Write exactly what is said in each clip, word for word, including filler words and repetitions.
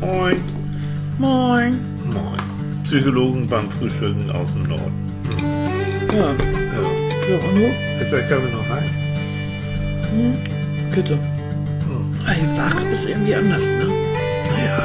Moin. Moin. Moin. Psychologen beim Frühstücken aus dem Norden. Hm. Ja. Ja. So, und du? Ist der Kaffee noch heiß? Hm? Bitte. Hm. Ey, wach ist irgendwie anders, ne? Ja.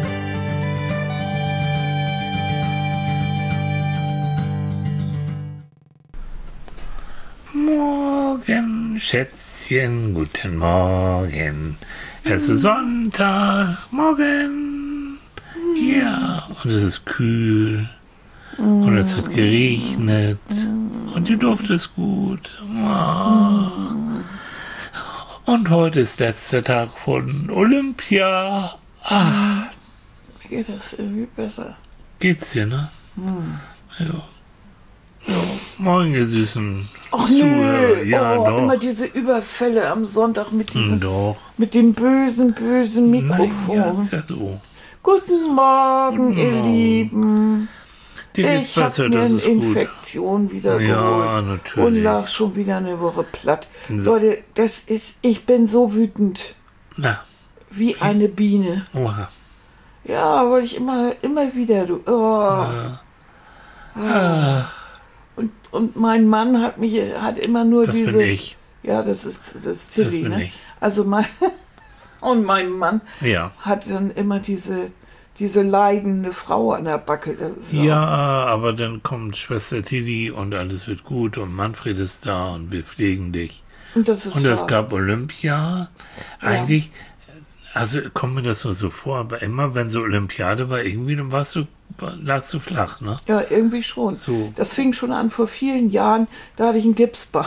Morgen, Schätzchen, guten Morgen. Es ist Sonntag, morgen. Ja, und es ist kühl. Und es hat geregnet. Und die Luft ist gut. Oh. Und heute ist letzter Tag von Olympia. Ah, Mir geht das irgendwie besser. geht's dir, ne? Hm. Ja. Ja. Morgen, ihr Süßen. Ach Zuhörer. nö, Ja, oh, doch. immer diese Überfälle am Sonntag mit diesem, Hm, doch. mit dem bösen, bösen Nein, Mikrofon. ja, ist ja so. Guten Morgen, Guten ihr Morgen. Lieben. Dir geht's Ich besser, habe mir das eine ist gut. Infektion wieder Ja, geholt natürlich. und lag schon wieder eine Woche platt. So. Leute, das ist, ich bin so wütend Na, wie eine Biene. oha. Ja, weil ich immer, immer wieder, du, oh. Ah, Und, und mein Mann hat mich, hat immer nur das diese. bin ich. Ja, das ist, das ist Tilly, bin ne? ich. Also mein, und mein Mann Ja. hat dann immer diese, diese leidende Frau an der Backe. Das ist Ja, auch- aber dann kommt Schwester Tilly und alles wird gut und Manfred ist da und wir pflegen dich. Und das ist Und es wahr. gab Olympia. Eigentlich, also kommt mir das nur so vor, aber immer wenn so Olympiade war, irgendwie dann warst du, war- lagst du flach, ne? Ja, irgendwie schon. So. Das fing schon an vor vielen Jahren, da hatte ich einen Gipsbein.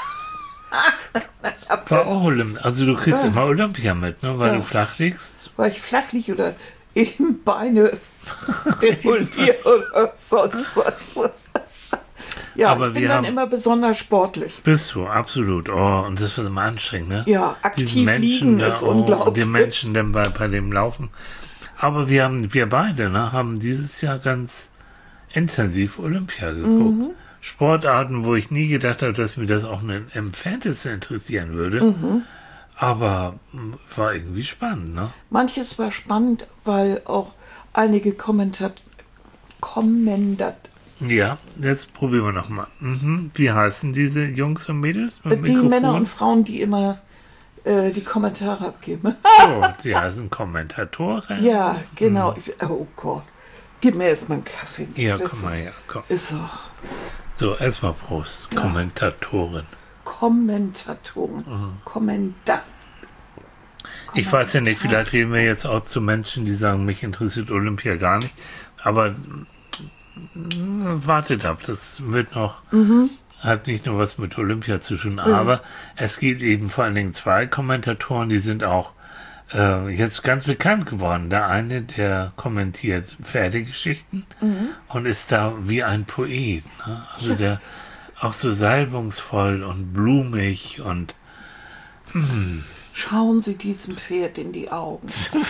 War auch Olympia. Also du kriegst Ja. immer Olympia mit, ne? Weil Ja. du flach liegst. Weil ich flach lieg oder eben Beine reguliert oder sonst was. Ja, Aber ich bin wir dann haben- immer besonders sportlich. Bist du, absolut. Oh, und das wird immer anstrengend, ne? Ja, aktiv liegen ist oh, unglaublich. und die Menschen dann bei, bei dem Laufen. Aber wir haben, wir beide, ne, haben dieses Jahr ganz intensiv Olympia geguckt. Mhm. Sportarten, wo ich nie gedacht habe, dass mir das auch im Entferntesten interessieren würde. Mhm. Aber mh, war irgendwie spannend, ne? Manches war spannend, weil auch einige Kommentat Kommendat Ja, jetzt probieren wir nochmal. Mhm. Wie heißen diese Jungs und Mädels? mit die Mikrofon? Männer und Frauen, die immer äh, die Kommentare abgeben. Oh, die heißen Kommentatoren. Ja, genau. Ich, oh Gott. Gib mir erstmal einen Kaffee. Ja, Das komm mal her, komm. Ist so. So, erstmal Prost. Kommentatoren. Kommentatoren. Kommenta Ich weiß ja nicht, vielleicht reden wir jetzt auch zu Menschen, die sagen, mich interessiert Olympia gar nicht. Aber mm, wartet ab, das wird noch, hat nicht nur was mit Olympia zu tun, aber es gibt eben vor allen Dingen zwei Kommentatoren, die sind auch äh, jetzt ganz bekannt geworden. Der eine, der kommentiert Pferdegeschichten und ist da wie ein Poet. Ne? Also der auch so salbungsvoll und blumig und Schauen Sie diesem Pferd in die Augen.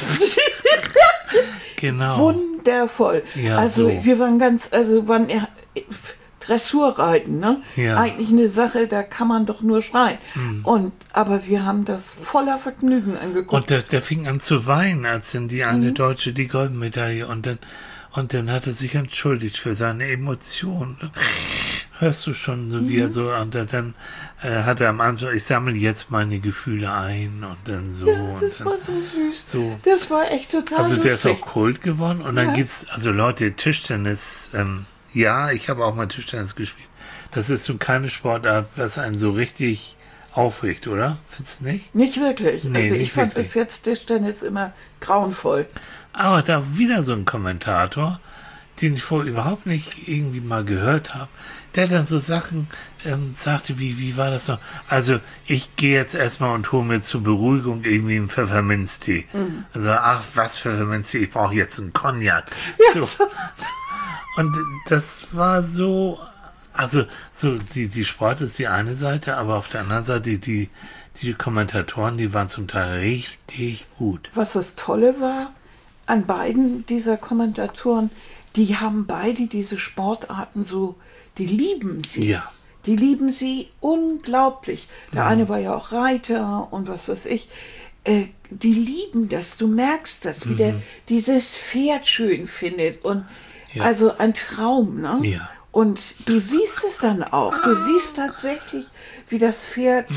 genau. Wundervoll. Ja, also so. wir waren ganz, also waren äh, Dressurreiten, ne? Ja. Eigentlich eine Sache, da kann man doch nur schreien. Und aber wir haben das voller Vergnügen angeguckt. Und der, der fing an zu weinen, als dann die eine Deutsche die Goldmedaille und dann und dann hat er sich entschuldigt für seine Emotionen. Hörst du schon, so wie er so, und dann äh, hat er am Anfang, ich sammle jetzt meine Gefühle ein und dann so. und das dann, war so süß. so. Das war echt total Also der ist lustig. auch Kult geworden und dann Ja. gibt's, also Leute, Tischtennis, ähm, ja, ich habe auch mal Tischtennis gespielt. Das ist so keine Sportart, was einen so richtig aufregt, oder? Findest du nicht? Nicht wirklich. Nee, also ich nicht fand wirklich. bis jetzt Tischtennis immer grauenvoll. Aber da wieder so ein Kommentator, den ich vorher überhaupt nicht irgendwie mal gehört habe, der dann so Sachen ähm, sagte, wie, wie war das noch? Also ich gehe jetzt erstmal und hole mir zur Beruhigung irgendwie einen Pfefferminztee. Mhm. Also, ach, was Pfefferminztee? Ich brauche jetzt einen Cognac. Ja, So. Und das war so, also so die, die Sport ist die eine Seite, aber auf der anderen Seite die, die, die Kommentatoren, die waren zum Teil richtig gut. Was das Tolle war an beiden dieser Kommentatoren, die haben beide diese Sportarten so, die lieben sie. Ja. Die lieben sie unglaublich. Der eine war ja auch Reiter und was weiß ich. äh, die lieben das, du merkst das, wie Mhm. der dieses Pferd schön findet und Ja. also ein Traum, ne? Ja. Und du siehst es dann auch, du siehst tatsächlich, wie das Pferd,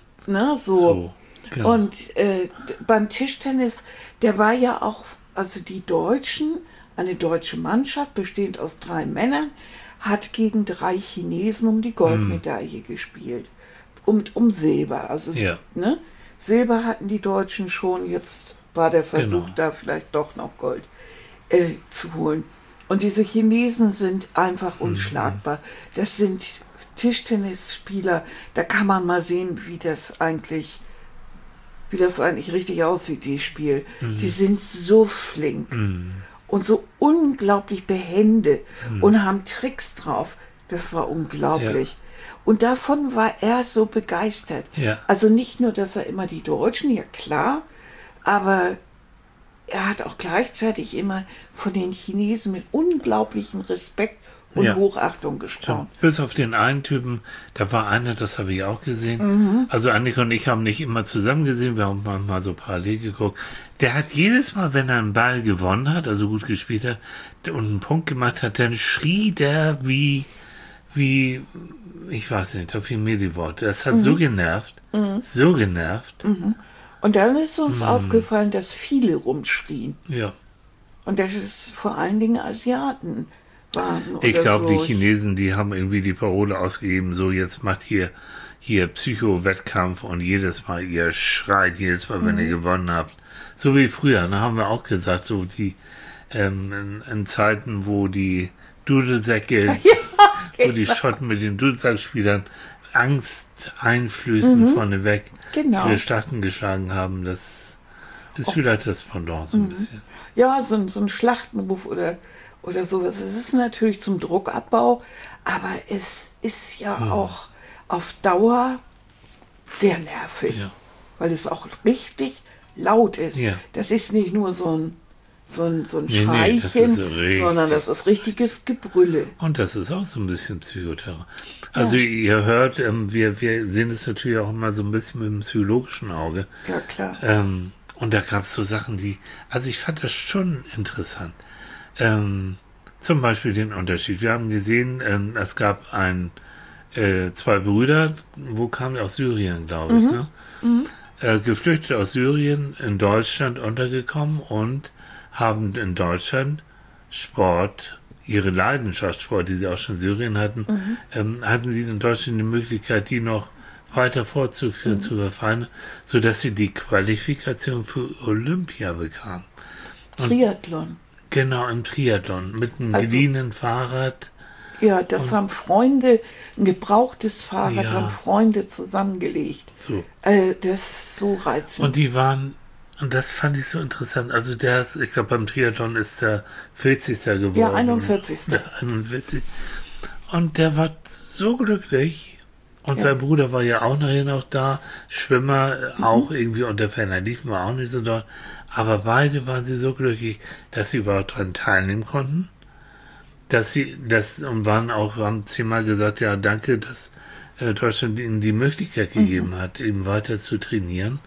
ne, so. So, genau. Und äh, beim Tischtennis, der war ja auch, also die Deutschen, eine deutsche Mannschaft, bestehend aus drei Männern, hat gegen drei Chinesen um die Goldmedaille gespielt. Um, um Silber. Also Ja. ne? Silber hatten die Deutschen schon, jetzt war der Versuch Genau. da vielleicht doch noch Gold äh, zu holen. Und diese Chinesen sind einfach unschlagbar. Das sind Tischtennisspieler, da kann man mal sehen, wie das eigentlich, wie das eigentlich richtig aussieht, die Spiel. Die sind so flink und so unglaublich behende und haben Tricks drauf. Das war unglaublich. Ja. Und davon war er so begeistert. Ja. Also nicht nur, dass er immer die Deutschen, ja klar, aber er hat auch gleichzeitig immer von den Chinesen mit unglaublichem Respekt und Ja. Hochachtung gesprochen. Bis auf den einen Typen, da war einer, das habe ich auch gesehen. Mhm. Also Annika und ich haben nicht immer zusammen gesehen, wir haben mal so parallel geguckt. Der hat jedes Mal, wenn er einen Ball gewonnen hat, also gut gespielt hat und einen Punkt gemacht hat, dann schrie der wie, wie, ich weiß nicht, da fiel mir die Worte. Das hat Mhm. so genervt, so genervt. Und dann ist Mhm. uns aufgefallen, dass viele rumschrien. Ja. Und dass es vor allen Dingen Asiaten waren. Ich oder glaube, so. die Chinesen, die haben irgendwie die Parole ausgegeben, so jetzt macht hier, hier Psycho-Wettkampf und jedes Mal ihr schreit, jedes Mal, wenn ihr gewonnen habt. So wie früher, da haben wir auch gesagt, so die ähm, in, in Zeiten, wo die Dudelsäcke, wo die Schotten mit den Dudelsackspielern Angst einflößen vorneweg, Genau. ihre Schlachten geschlagen haben, das ist vielleicht das Pendant so ein bisschen. Ja, so, ein- so ein Schlachtenruf oder, oder sowas. Es ist natürlich zum Druckabbau, aber es ist ja auch auf Dauer sehr nervig, Ja. weil es auch richtig laut ist. Ja. Das ist nicht nur so ein, so ein, so ein Nee, nee, das Schreichen, ist richtig. sondern das ist richtiges Gebrülle. Und das ist auch so ein bisschen Psychoterror. Also ihr hört, ähm, wir, wir sehen es natürlich auch immer so ein bisschen mit dem psychologischen Auge. Ja, klar. Ähm, und da gab es so Sachen, die, also ich fand das schon interessant. Ähm, zum Beispiel den Unterschied. Wir haben gesehen, ähm, es gab ein, äh, zwei Brüder, wo kamen die aus Syrien, glaube ich, ne? Äh, geflüchtet aus Syrien, in Deutschland untergekommen und haben in Deutschland Sport, ihre Leidenschaft Sport, die sie auch schon in Syrien hatten, ähm, hatten sie in Deutschland die Möglichkeit, die noch weiter fortzuführen, zu verfeinern, sodass sie die Qualifikation für Olympia bekamen. Triathlon. Genau, im Triathlon, mit einem Also- geliehenen Fahrrad. Ja, das haben Freunde, ein gebrauchtes Fahrrad Ja. haben Freunde zusammengelegt. So. Äh, das ist so reizend. Und die waren, und das fand ich so interessant, also der, ist- ich glaube beim Triathlon ist der vierzigste geworden. Ja, einundvierzigste Der einundvierzig. Und der war so glücklich. Und Ja. sein Bruder war ja auch nachher noch da. Schwimmer äh, Mhm. auch irgendwie unter ferner Liefen war auch nicht so dort. Aber beide waren sie so glücklich, dass sie überhaupt daran teilnehmen konnten. Dass sie, das, und waren auch, haben zehnmal gesagt, ja, danke, dass äh, Deutschland ihnen die Möglichkeit gegeben hat, eben weiter zu trainieren.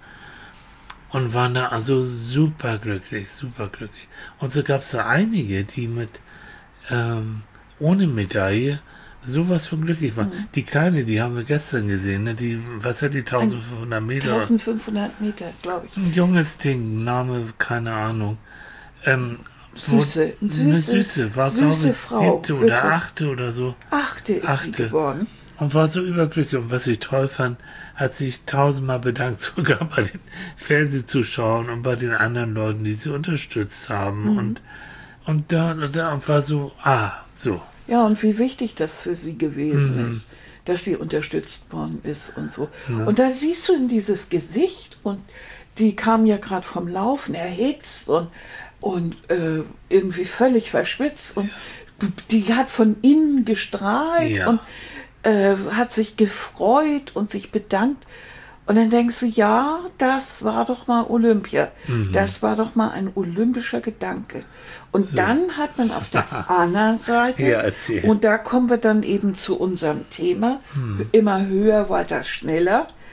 Und waren da also super glücklich, super glücklich. Und so gab es da einige, die mit ähm, ohne Medaille sowas von glücklich waren. Die Kleine, die haben wir gestern gesehen, ne? Die, was hat die, eintausendfünfhundert Meter? eintausendfünfhundert Meter, glaube ich. Ein junges Ding, Name, keine Ahnung. Ähm, Süße, wo- süße, eine Süße, war glaube süße ich Frau, siebte wirklich. oder achte oder so. Achte ist sie Achte. geworden. Und war so überglücklich. Und was ich toll fand, hat sich tausendmal bedankt, sogar bei den Fernsehzuschauern und bei den anderen Leuten, die sie unterstützt haben. Mhm. Und, und da, da war so, ah, so. Ja, und wie wichtig das für sie gewesen Mhm. ist, dass sie unterstützt worden ist und so. Und da siehst du in dieses Gesicht und die kam ja gerade vom Laufen, erhitzt und, und äh, irgendwie völlig verschwitzt und die hat von innen gestrahlt Ja. und äh, hat sich gefreut und sich bedankt. Und dann denkst du, ja, das war doch mal Olympia. Mhm. Das war doch mal ein olympischer Gedanke. Und dann hat man auf der anderen Seite, Ja, erzähl. und da kommen wir dann eben zu unserem Thema, immer höher, weiter, schneller,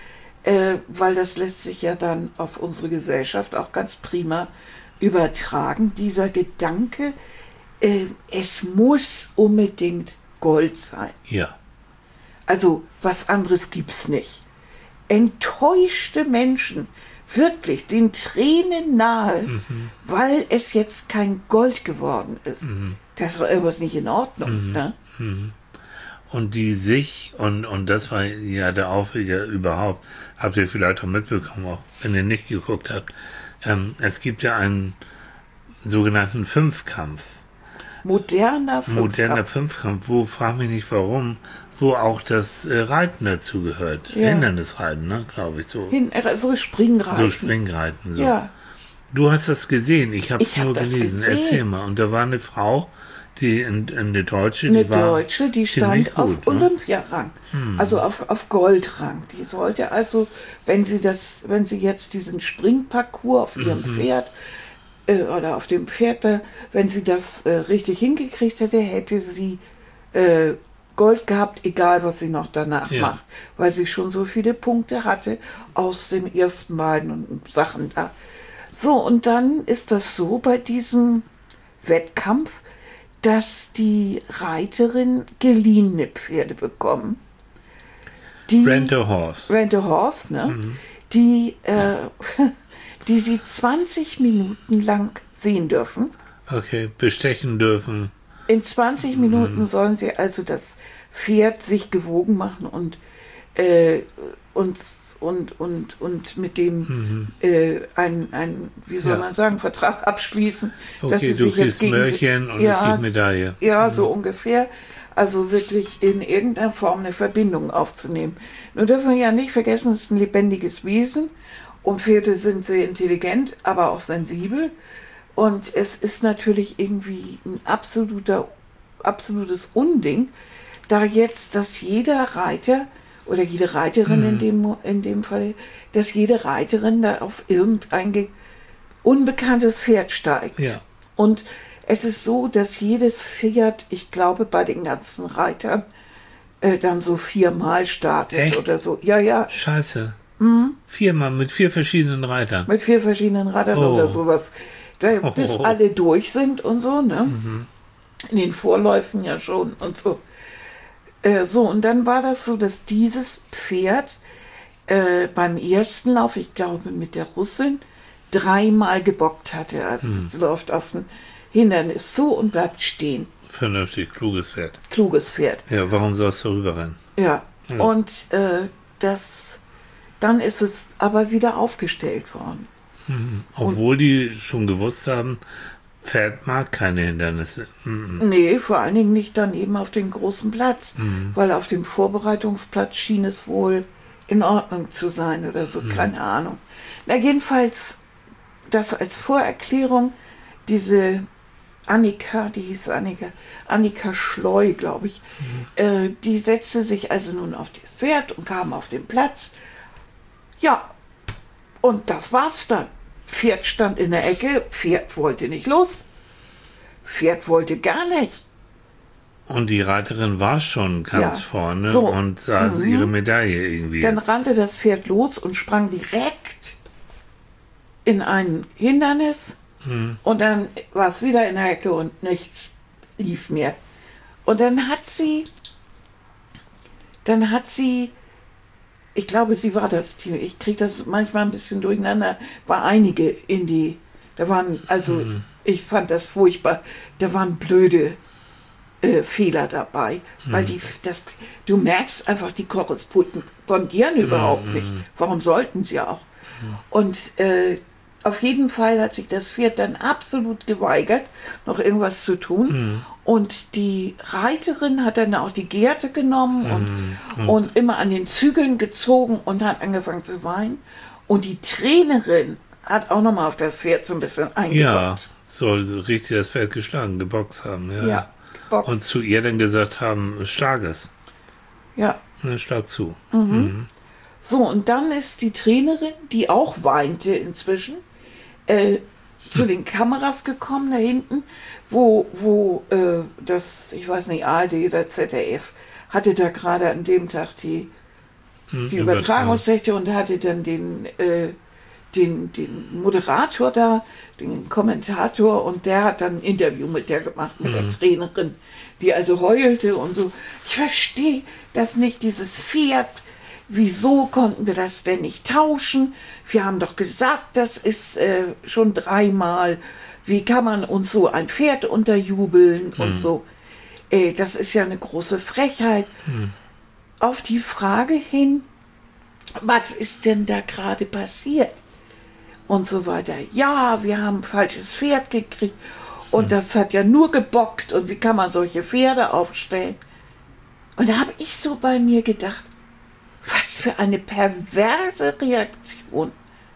äh, weil das lässt sich ja dann auf unsere Gesellschaft auch ganz prima übertragen. Dieser Gedanke, äh, es muss unbedingt Gold sein. Ja. Also was anderes gibt's nicht. Enttäuschte Menschen, wirklich den Tränen nahe, mhm. weil es jetzt kein Gold geworden ist. Mhm. Das war irgendwas nicht in Ordnung. Mhm. Ne? Mhm. Und die sich, und, und das war ja der Aufreger überhaupt, habt ihr vielleicht auch mitbekommen, auch wenn ihr nicht geguckt habt, ähm, es gibt ja einen sogenannten Fünfkampf. Moderner Fünfkampf. Moderner Fünfkampf, wo, frag mich nicht warum, wo auch das äh, Reiten dazu gehört. Ja. Hindernisreiten, ne, glaube ich. So. Hin, so Springreiten. So Springreiten, so. Ja. Du hast das gesehen, ich habe es Ich hab nur das gelesen. gesehen. Erzähl mal. Und da war eine Frau, die in, in eine Deutsche, Eine die war Deutsche, die stand gut, auf ne? Olympiarang, hm. also auf, auf Goldrang. Die sollte also, wenn sie das, wenn sie jetzt diesen Springparcours auf ihrem mhm. Pferd äh, oder auf dem Pferd, da, wenn sie das äh, richtig hingekriegt hätte, hätte sie äh, Gold gehabt, egal was sie noch danach ja. macht, weil sie schon so viele Punkte hatte aus den ersten beiden Sachen da. So, und dann ist das so bei diesem Wettkampf, dass die Reiterin geliehene Pferde bekommen. Die, Rent a Horse. Rent a Horse, ne? Mhm. Die, äh, die sie zwanzig Minuten lang sehen dürfen. Okay, bestechen dürfen. In zwanzig Minuten mhm. sollen sie also das Pferd sich gewogen machen und, äh, und, und, und, und mit dem mhm. äh, ein, ein, wie soll ja. man sagen, Vertrag abschließen, okay, dass sie du sich jetzt gegen Mörchen und ja, ich Medaille. Ja, mhm. so ungefähr. Also wirklich in irgendeiner Form eine Verbindung aufzunehmen. Nur dürfen wir ja nicht vergessen, es ist ein lebendiges Wesen und Pferde sind sehr intelligent, aber auch sensibel. Und es ist natürlich irgendwie ein absoluter, absolutes Unding, da jetzt, dass jeder Reiter oder jede Reiterin mhm. in dem, in dem Fall, dass jede Reiterin da auf irgendein ge- unbekanntes Pferd steigt. Ja. Und es ist so, dass jedes Pferd, ich glaube, bei den ganzen Reitern äh, dann so viermal startet. Echt? Oder so. Ja, ja. Scheiße. Mhm. Viermal mit vier verschiedenen Reitern. Mit vier verschiedenen Reitern oh. oder sowas. Da, bis oh. alle durch sind und so, ne? Mhm. In den Vorläufen ja schon und so. Äh, so, und dann war das so, dass dieses Pferd äh, beim ersten Lauf, ich glaube mit der Russin, dreimal gebockt hatte. Also mhm. es läuft auf ein Hindernis zu und bleibt stehen. Vernünftig, kluges Pferd. Kluges Pferd. Ja, warum sollst du rüberrennen? Ja, ja. und äh, das, dann ist es aber wieder aufgestellt worden. Mhm. Obwohl und, die schon gewusst haben, Pferd mag keine Hindernisse. Mhm. Nee, vor allen Dingen nicht dann eben auf dem großen Platz, mhm. weil auf dem Vorbereitungsplatz schien es wohl in Ordnung zu sein oder so, mhm. keine Ahnung. Na, jedenfalls, das als Vorerklärung, diese Annika, die hieß Annika, Annika Schleu, glaube ich, mhm. äh, die setzte sich also nun auf das Pferd und kam auf den Platz. Ja, und das war's dann. Pferd stand in der Ecke, Pferd wollte nicht los. Pferd wollte gar nicht. Und die Reiterin war schon ganz ja. vorne so. und sah also mhm. ihre Medaille irgendwie. Dann jetzt. rannte das Pferd los und sprang direkt in ein Hindernis. Mhm. Und dann war es wieder in der Ecke und nichts lief mehr. Und dann hat sie, dann hat sie, ich glaube, sie war das Team. Ich kriege das manchmal ein bisschen durcheinander. War einige in die, da waren, also mhm. ich fand das furchtbar. Da waren blöde äh, Fehler dabei, mhm. weil die, das, du merkst einfach, die korrespondieren mhm. überhaupt nicht. Warum sollten sie auch? Mhm. Und äh, auf jeden Fall hat sich das Pferd dann absolut geweigert, noch irgendwas zu tun. Mhm. Und die Reiterin hat dann auch die Gerte genommen und, mhm. und immer an den Zügeln gezogen und hat angefangen zu weinen. Und die Trainerin hat auch nochmal auf das Pferd so ein bisschen eingebockt. Ja, soll so richtig das Pferd geschlagen, geboxt haben. Ja, ja geboxt. Und zu ihr dann gesagt haben, schlag es. Ja. Schlag zu. Mhm. Mhm. So, und dann ist die Trainerin, die auch weinte inzwischen, äh, zu den Kameras gekommen da hinten, wo, wo äh, das, ich weiß nicht, A R D oder Z D F, hatte da gerade an dem Tag die Mhm, die Übertragungsrechte und hatte dann den, äh, den, den Moderator da, den Kommentator und der hat dann ein Interview mit der gemacht, mit mhm. der Trainerin, die also heulte und so. Ich verstehe das nicht, dieses Pferd. Wieso konnten wir das denn nicht tauschen? Wir haben doch gesagt, das ist äh, schon dreimal. Wie kann man uns so ein Pferd unterjubeln mhm. und so? Äh, das ist ja eine große Frechheit. Mhm. Auf die Frage hin, was ist denn da gerade passiert? Und so weiter. Ja, wir haben ein falsches Pferd gekriegt und mhm. das hat ja nur gebockt und wie kann man solche Pferde aufstellen? Und da habe ich so bei mir gedacht, was für eine perverse Reaktion.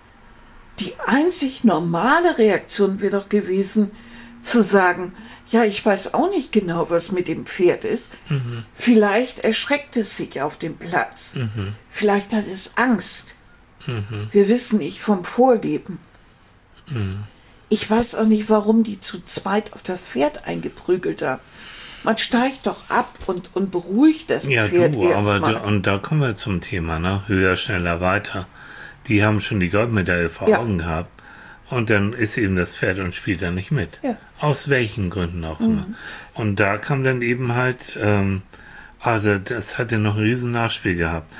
Die einzig normale Reaktion wäre doch gewesen, zu sagen, ja, ich weiß auch nicht genau, was mit dem Pferd ist. Mhm. Vielleicht erschreckt es sich auf dem Platz. Mhm. Vielleicht hat es Angst. Mhm. Wir wissen nicht vom Vorleben. Mhm. Ich weiß auch nicht, warum die zu zweit auf das Pferd eingeprügelt haben. Man steigt doch ab und, und beruhigt das ja, Pferd du, aber du, und da kommen wir zum Thema, ne? Höher, schneller, weiter. Die haben schon die Goldmedaille vor ja. Augen gehabt. Und dann ist eben das Pferd und spielt dann nicht mit. Ja. Aus welchen Gründen auch mhm. immer. Und da kam dann eben halt, ähm, also das hatte noch ein riesen Nachspiel gehabt.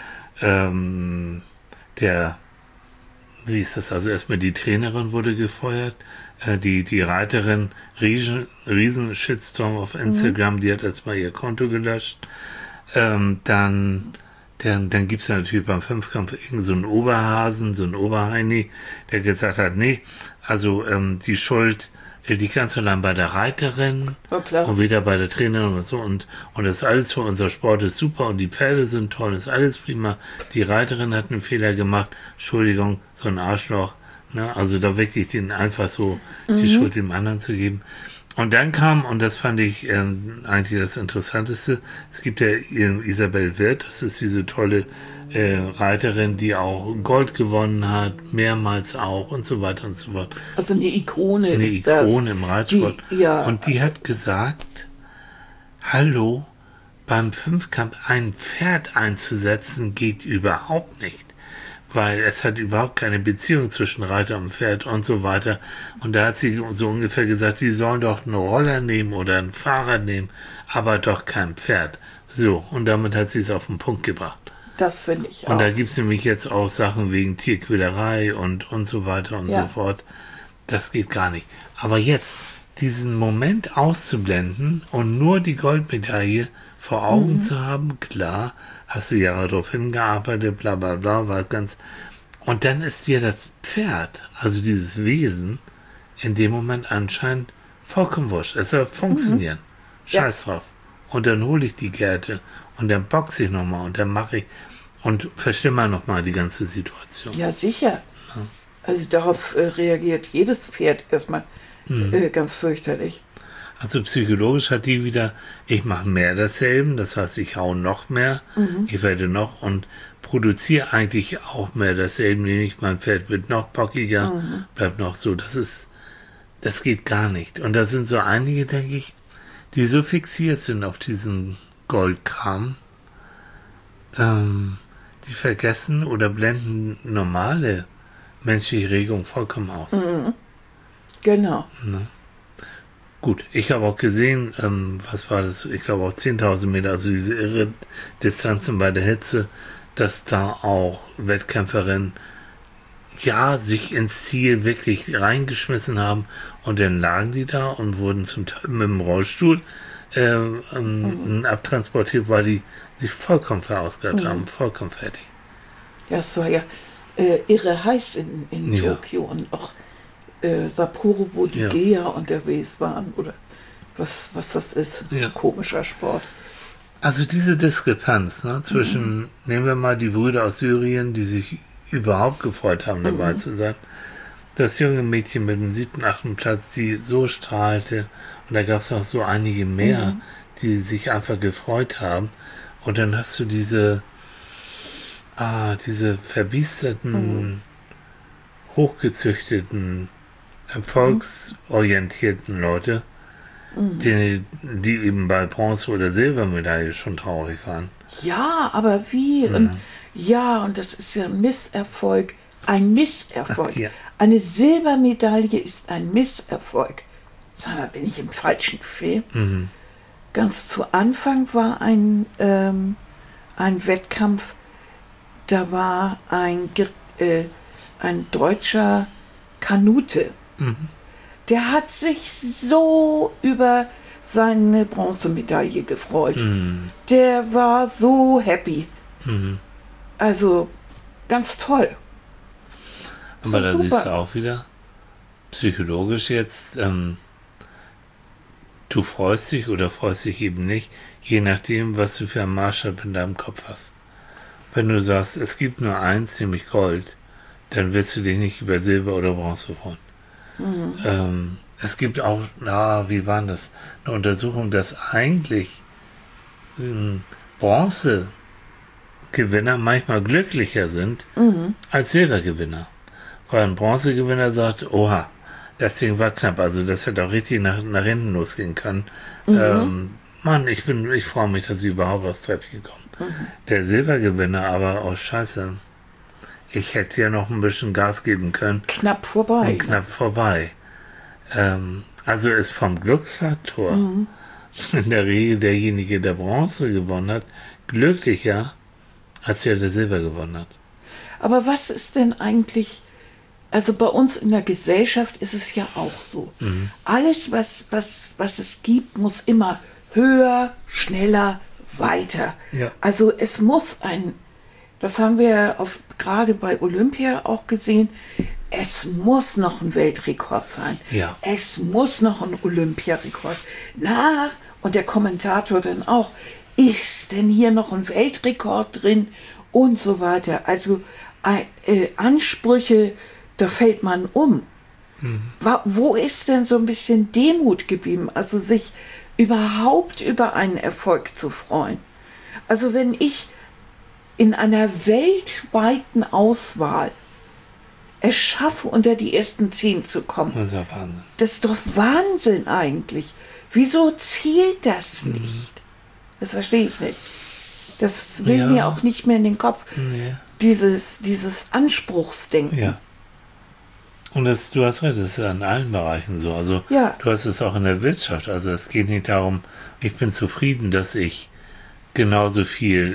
Ähm, der, wie ist das, also erstmal die Trainerin wurde gefeuert, äh, die, die Reiterin, riesen, riesen Shitstorm auf Instagram, mhm. die hat jetzt mal ihr Konto gelöscht. Ähm, dann Dann, dann gibt es natürlich beim Fünfkampf irgend so einen Oberhasen, so einen Oberheini, der gesagt hat, nee, also ähm, die Schuld, äh, die ganz allein bei der Reiterin oh, klar. und wieder bei der Trainerin und so. Und, und das alles für unser Sport ist super und die Pferde sind toll, ist alles prima. Die Reiterin hat einen Fehler gemacht, Entschuldigung, so ein Arschloch. Ne? Also da wirklich den einfach so mhm. die Schuld dem anderen zu geben. Und dann kam, und das fand ich ähm, eigentlich das Interessanteste, es gibt ja äh, Isabel Wirth, das ist diese tolle äh, Reiterin, die auch Gold gewonnen hat, mehrmals auch und so weiter und so fort. Also eine Ikone eine ist Ikone das. im Reitsport. Die, ja. Und die hat gesagt, hallo, beim Fünfkampf ein Pferd einzusetzen geht überhaupt nicht. Weil es hat überhaupt keine Beziehung zwischen Reiter und Pferd und so weiter. Und da hat sie so ungefähr gesagt, sie sollen doch einen Roller nehmen oder ein Fahrrad nehmen, aber doch kein Pferd. So, und damit hat sie es auf den Punkt gebracht. Das finde ich auch. Und da gibt es nämlich jetzt auch Sachen wegen Tierquälerei und, und so weiter und ja. so fort. Das geht gar nicht. Aber jetzt, diesen Moment auszublenden und nur die Goldmedaille vor Augen mhm. zu haben, klar, hast du Jahre darauf hingearbeitet, bla bla bla, war ganz. Und dann ist dir das Pferd, also dieses Wesen, in dem Moment anscheinend vollkommen wurscht. Es soll funktionieren. Mhm. Scheiß ja. drauf. Und dann hole ich die Gerte und dann boxe ich nochmal und dann mache ich und verschlimmer nochmal die ganze Situation. Ja, sicher. Ja. Also darauf äh, reagiert jedes Pferd erstmal mhm. äh, ganz fürchterlich. Also psychologisch hat die wieder, ich mache mehr desselben, das heißt, ich hau noch mehr, mhm. ich werde noch und produziere eigentlich auch mehr desselben, nämlich mein Pferd wird noch bockiger, mhm. bleibt noch so, das ist, das geht gar nicht. Und da sind so einige, denke ich, die so fixiert sind auf diesen Goldkram, ähm, die vergessen oder blenden normale menschliche Regung vollkommen aus. Mhm. Genau. Ne? Gut, ich habe auch gesehen, ähm, was war das, ich glaube auch zehntausend Meter, also diese irre Distanzen bei der Hitze, dass da auch Wettkämpferinnen ja sich ins Ziel wirklich reingeschmissen haben und dann lagen die da und wurden zum Teil mit dem Rollstuhl äh, ähm, mhm. abtransportiert, weil die sich vollkommen verausgabt mhm. haben, vollkommen fertig. Ja, es war ja äh, irre heiß in, in ja. Tokio und auch Äh, Sapporo, wo die ja. Geher unterwegs waren oder was, was das ist. Ja. Komischer Sport. Also diese Diskrepanz ne, zwischen, mhm. nehmen wir mal die Brüder aus Syrien, die sich überhaupt gefreut haben, dabei mhm. zu sein. Das junge Mädchen mit dem siebten, achten Platz, die so strahlte. Und da gab es noch so einige mehr, mhm. die sich einfach gefreut haben. Und dann hast du diese, ah, diese verbiesterten, mhm. hochgezüchteten, erfolgsorientierten Leute, mhm. die, die eben bei Bronze- oder Silbermedaille schon traurig waren. Ja, aber wie? Mhm. Und Ja, und das ist ja ein Misserfolg. Ein Misserfolg. Ach, ja. Eine Silbermedaille ist ein Misserfolg. Sag mal, bin ich im falschen Film? Mhm. Ganz zu Anfang war ein, ähm, ein Wettkampf, da war ein, äh, ein deutscher Kanute. Mhm. Der hat sich so über seine Bronzemedaille gefreut. Mhm. Der war so happy. Mhm. Also ganz toll. Aber So da super. siehst du auch wieder, psychologisch jetzt, ähm, du freust dich oder freust dich eben nicht, je nachdem, was du für einen Maßstab in deinem Kopf hast. Wenn du sagst, es gibt nur eins, nämlich Gold, dann wirst du dich nicht über Silber oder Bronze freuen. Mhm. Ähm, es gibt auch, na, wie war das? Eine Untersuchung, dass eigentlich ähm, Bronzegewinner manchmal glücklicher sind Mhm. als Silbergewinner. Weil ein Bronzegewinner sagt, oha, das Ding war knapp, also das hätte auch richtig nach, nach hinten losgehen können. Mhm. Ähm, Mann, ich bin, ich freue mich, dass ich überhaupt aufs Treppchen komme. Mhm. Der Silbergewinner aber, oh Scheiße, ich hätte ja noch ein bisschen Gas geben können. Knapp vorbei. Und knapp vorbei. Ähm, also ist vom Glücksfaktor Mhm. in der Regel derjenige, der Bronze gewonnen hat, glücklicher, als der, der Silber gewonnen hat. Aber was ist denn eigentlich, also bei uns in der Gesellschaft ist es ja auch so. Mhm. Alles, was, was, was es gibt, muss immer höher, schneller, weiter. Ja. Also es muss ein, das haben wir auf, gerade bei Olympia auch gesehen, es muss noch ein Weltrekord sein. Ja. Es muss noch ein Olympiarekord. Na, und der Kommentator dann auch, ist denn hier noch ein Weltrekord drin? Und so weiter. Also äh, Ansprüche, da fällt man um. Mhm. Wo ist denn so ein bisschen Demut geblieben? Also sich überhaupt über einen Erfolg zu freuen. Also wenn ich in einer weltweiten Auswahl es schaffe, unter die ersten zehn zu kommen, Das ist ja Wahnsinn. das ist doch Wahnsinn eigentlich. Wieso zielt das nicht? Das verstehe ich nicht. Das will Ja. mir auch nicht mehr in den Kopf. Nee. Dieses, dieses Anspruchsdenken. Ja. Und das, du hast recht, das ist ja in allen Bereichen so. Also Ja. du hast es auch in der Wirtschaft. Also es geht nicht darum, ich bin zufrieden, dass ich genauso viel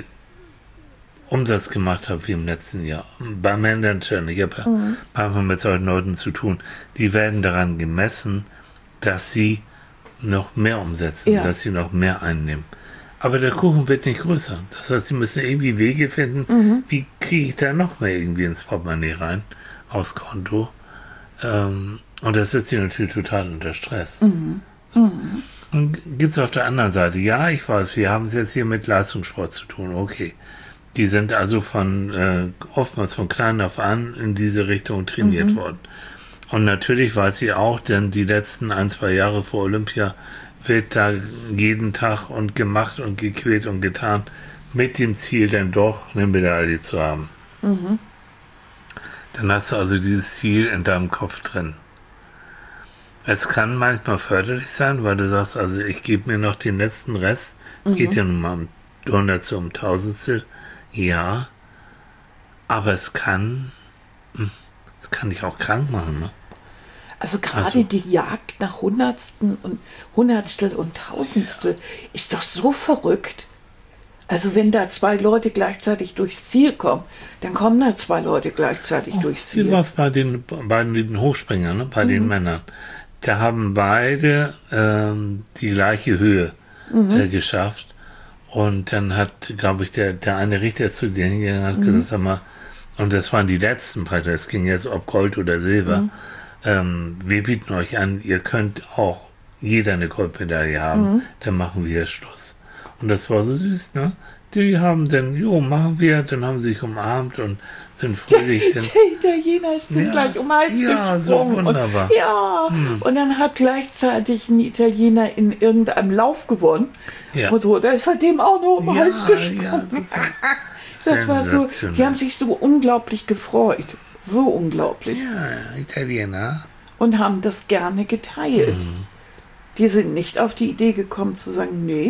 Umsatz gemacht habe wie im letzten Jahr. Bei Managern, ich habe ja Mhm. manchmal mit solchen Leuten zu tun, die werden daran gemessen, dass sie noch mehr umsetzen, Ja. dass sie noch mehr einnehmen. Aber der Kuchen wird nicht größer. Das heißt, sie müssen irgendwie Wege finden, Mhm. wie kriege ich da noch mehr irgendwie ins Portemonnaie rein, aufs Konto. Ähm, und das setzt sie natürlich total unter Stress. Mhm. Mhm. Und gibt es auf der anderen Seite, ja, ich weiß, wir haben es jetzt hier mit Leistungssport zu tun, okay. Die sind also von äh, oftmals von klein auf an in diese Richtung trainiert Mhm. worden. Und natürlich weiß sie auch, denn die letzten ein, zwei Jahre vor Olympia wird da jeden Tag und gemacht und gequält und getan, mit dem Ziel dann doch eine Medaille zu haben. Mhm. Dann hast du also dieses Ziel in deinem Kopf drin. Es kann manchmal förderlich sein, weil du sagst, also ich gebe mir noch den letzten Rest. Es Mhm. geht ja nun mal um Hundertstel, um Tausendstel. Ja, aber es kann, es kann dich auch krank machen, ne? Also gerade Also- die Jagd nach Hundertsten und Hundertstel und Tausendstel ist doch so verrückt. Also wenn da zwei Leute gleichzeitig durchs Ziel kommen, dann kommen da zwei Leute gleichzeitig durchs Wie Ziel. war es bei den, bei den Hochspringern, ne? Bei den Männern? Da haben beide ähm, die gleiche Höhe äh, geschafft. Und dann hat, glaube ich, der, der eine Richter zu denen hingegangen und hat gesagt, sag mal, und das waren die letzten Preise, es ging jetzt ob Gold oder Silber. Mhm. Ähm, wir bieten euch an, ihr könnt auch jeder eine Goldmedaille haben, Mhm. dann machen wir Schluss. Und das war so süß, ne? Die haben dann, jo, machen wir, dann haben sie sich umarmt und sind fröhlich. Dann, Der Italiener ist dann Ja, gleich um den Hals ja, so gesprungen. wunderbar. Und, ja, und dann hat gleichzeitig ein Italiener in irgendeinem Lauf gewonnen. Ja. Und so, da ist er dem auch noch um den Hals gesprungen. ja, das, Das war so, sensationell. die haben sich so unglaublich gefreut. So unglaublich. ja, Italiener. Und haben das gerne geteilt. Mhm. Die sind nicht auf die Idee gekommen zu sagen, nee,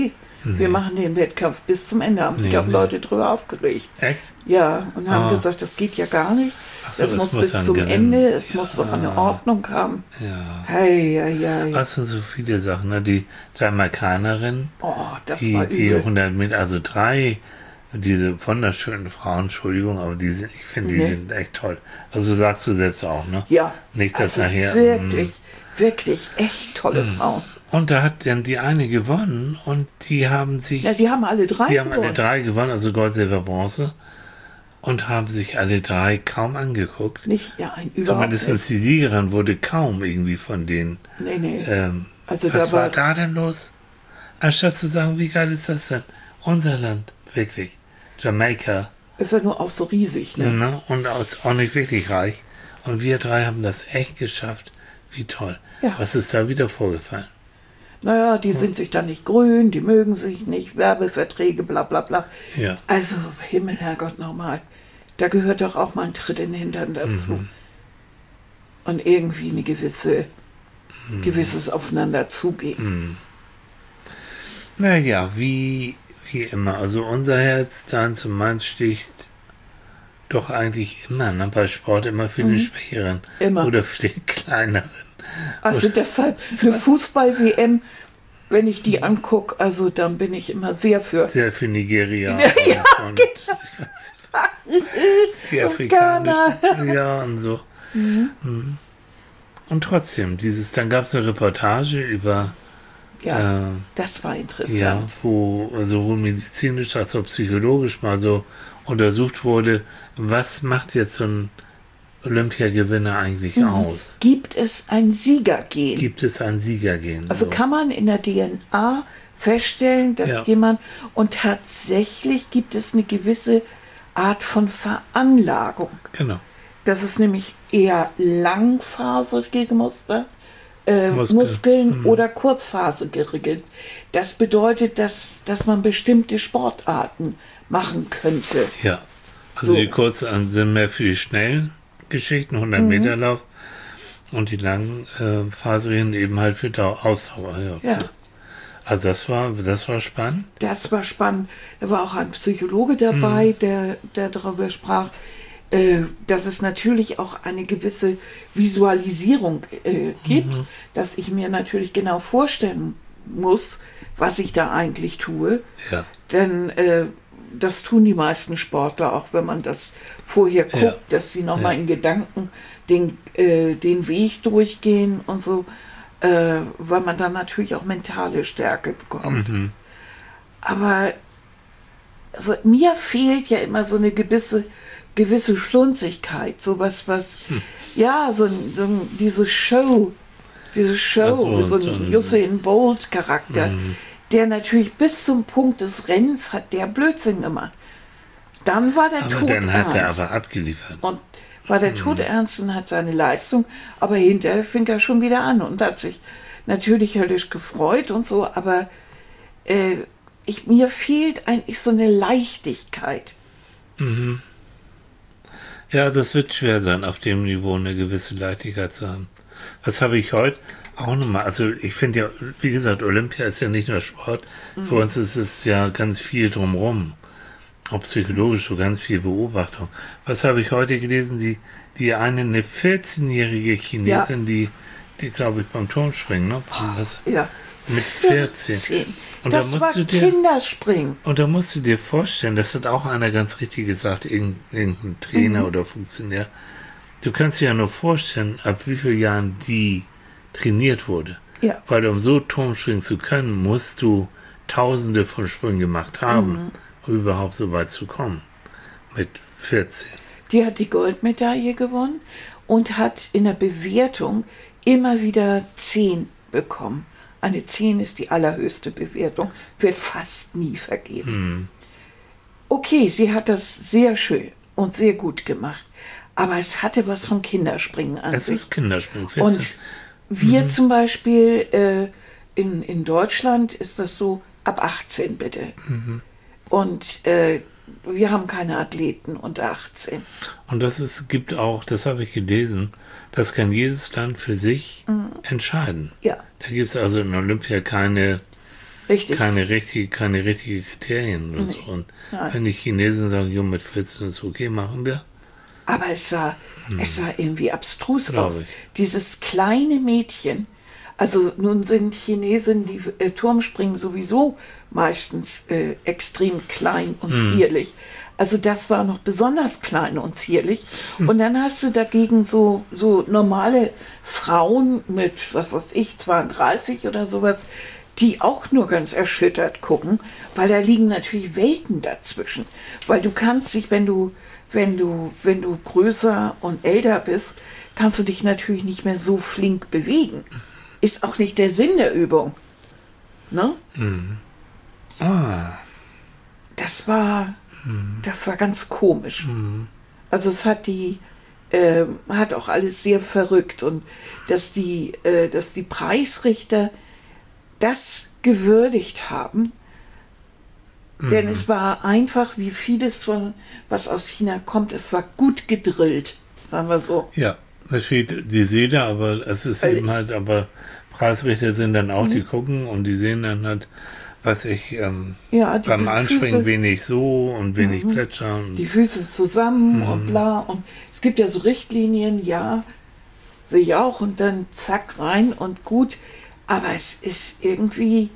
Nee. Wir machen den Wettkampf bis zum Ende. Haben sich nee, auch nee. Leute drüber aufgeregt. Echt? Ja, und haben oh. gesagt, das geht ja gar nicht. So, das muss, muss bis zum gewinnen. Ende. Es ja. muss doch eine Ordnung haben. Ja. Hey, ja, ja, ja. Das sind so viele Sachen. Ne? Die Jamaikanerin, oh, das die, war die hundert Meter, also drei, diese wunderschönen Frauen, Entschuldigung, aber die sind, ich finde, die nee. sind echt toll. Also sagst du selbst auch, ne? Ja. Nicht, dass also nachher. Wirklich, mh. wirklich echt tolle mh. Frauen. Und da hat dann die eine gewonnen und die haben sich... Ja, sie haben alle drei Die gewonnen. haben alle drei gewonnen, also Gold, Silber, Bronze. Und haben sich alle drei kaum angeguckt. Nicht, ja, ein überhaupt Zumindest nicht. die Siegerin wurde kaum irgendwie von denen... Nee, nee. Ähm, also was da war war da denn los? Anstatt zu sagen, wie geil ist das denn? Unser Land, wirklich. Jamaika. Ist ja nur auch so riesig, ne? ne? Und auch nicht wirklich reich. Und wir drei haben das echt geschafft. Wie toll. Ja. Was ist da wieder vorgefallen? Naja, die sind sich dann nicht grün, die mögen sich nicht, Werbeverträge, bla bla bla. Ja. Also, Himmel, Herrgott, nochmal. Da gehört doch auch mal ein Tritt in den Hintern dazu. Mhm. Und irgendwie eine gewisse, mhm. gewisses Aufeinander zugehen. Mhm. Naja, wie, wie immer. Also unser Herz dann zum Mann sticht doch eigentlich immer, ne? Bei Sport immer für mhm. den Schwächeren. Immer. Oder für den Kleineren. Also deshalb eine Fußball-W M, wenn ich die angucke, also dann bin ich immer sehr für. Sehr für Nigeria. Ja, ja, und, genau. und die afrikanischen. Ja, und so. Mhm. Mhm. Und trotzdem, dieses, dann gab es eine Reportage über. Ja, äh, das war interessant. Ja, wo sowohl medizinisch als auch psychologisch mal so untersucht wurde, was macht jetzt so ein Olympiagewinner eigentlich mhm. aus? Gibt es ein Siegergen? Gibt es ein Siegergen? Also so. kann man in der D N A feststellen, dass ja. jemand, und tatsächlich gibt es eine gewisse Art von Veranlagung. Genau. Das ist nämlich eher langfaserige Muster, äh, Muskel. Muskeln mhm. oder kurzfaserige. Das bedeutet, dass, dass man bestimmte Sportarten machen könnte. Ja, also so. Die kurzen sind mehr für die schnellen Geschichten, hundert mhm. Meter Lauf, und die langen äh, Faserigen eben halt für Dau- Ausdauer. Ja. Ja. Also das war, das war spannend. Das war spannend. Da war auch ein Psychologe dabei, mhm. der, der darüber sprach, äh, dass es natürlich auch eine gewisse Visualisierung äh, gibt, mhm. dass ich mir natürlich genau vorstellen muss, was ich da eigentlich tue. Ja. Denn äh, das tun die meisten Sportler, auch wenn man das vorher guckt, ja. dass sie nochmal ja. in Gedanken den, äh, den Weg durchgehen und so, äh, weil man dann natürlich auch mentale Stärke bekommt. Mhm. Aber also, mir fehlt ja immer so eine gewisse, gewisse Schlunzigkeit, sowas, was, hm. ja, so, so diese Show, diese Show, so, so ein so Usain Bolt Charakter, mhm. der natürlich bis zum Punkt des Rennens hat der Blödsinn gemacht. Dann war der aber Tod dann hat ernst. er aber abgeliefert. Und war der mhm. Tod ernst und hat seine Leistung, aber hinterher fing er schon wieder an und hat sich natürlich höllisch gefreut und so, aber äh, ich, mir fehlt eigentlich so eine Leichtigkeit. Mhm. Ja, das wird schwer sein, auf dem Niveau eine gewisse Leichtigkeit zu haben. Was habe ich heute auch nochmal, also ich finde ja, wie gesagt, Olympia ist ja nicht nur Sport, mhm. für uns ist es ja ganz viel drumherum, auch psychologisch so ganz viel Beobachtung. Was habe ich heute gelesen? Die, die eine, eine vierzehnjährige Chinesin, ja. die, die glaube ich beim Turmspringen, ne? Was, ja. Mit vierzehn. vierzehn. Und das da musst war du dir, Kinderspringen. Und da musst du dir vorstellen, das hat auch einer ganz richtig gesagt, irgendein Trainer mhm. oder Funktionär. Du kannst dir ja nur vorstellen, ab wie vielen Jahren die trainiert wurde. Ja. Weil um so Turmspringen zu können, musst du Tausende von Sprüngen gemacht haben, mhm. um überhaupt so weit zu kommen. Mit vierzehn. Die hat die Goldmedaille gewonnen und hat in der Bewertung immer wieder zehn bekommen. Eine zehn ist die allerhöchste Bewertung, wird fast nie vergeben. Mhm. Okay, sie hat das sehr schön und sehr gut gemacht, aber es hatte was von Kinderspringen an es sich. Es ist Kinderspringen. vierzehn. Und wir mhm. zum Beispiel äh, in, in Deutschland ist das so ab achtzehn bitte. Mhm. Und äh, wir haben keine Athleten unter achtzehn. Und das ist, gibt auch, das habe ich gelesen, das kann jedes Land für sich mhm. entscheiden. Ja. Da gibt es also in Olympia keine Richtig. keine richtige, keine richtige Kriterien oder so. Und Nein. wenn die Chinesen sagen, jo, mit vierzehn ist okay, machen wir. Aber es sah, hm. es sah irgendwie abstrus Glaub aus. ich. Dieses kleine Mädchen, also nun sind Chinesen, die äh, Turmspringen sowieso meistens äh, extrem klein und hm. zierlich. Also das war noch besonders klein und zierlich. Hm. Und dann hast du dagegen so, so normale Frauen mit, was weiß ich, zweiunddreißig oder sowas, die auch nur ganz erschüttert gucken, weil da liegen natürlich Welten dazwischen. Weil du kannst dich, wenn du, wenn du, wenn du größer und älter bist, kannst du dich natürlich nicht mehr so flink bewegen. Ist auch nicht der Sinn der Übung. Ne? Mhm. Ah. Das war, mhm. das war ganz komisch. Mhm. Also es hat die, äh, hat auch alles sehr verrückt und dass die, äh, dass die Preisrichter das gewürdigt haben, mhm. denn es war einfach, wie vieles von, was aus China kommt, es war gut gedrillt, sagen wir so. Ja, es fehlt die Seele, aber es ist Völlig. eben halt, aber Preisrichter sind dann auch, Mhm. die gucken und die sehen dann halt, was ich ähm, Ja, die beim Füße- Anspringen wenig so und wenig Mhm. plätschern. Die Füße zusammen Mhm. und bla. Und es gibt ja so Richtlinien, ja, sehe ich auch, und dann zack rein und gut. Aber es ist irgendwie,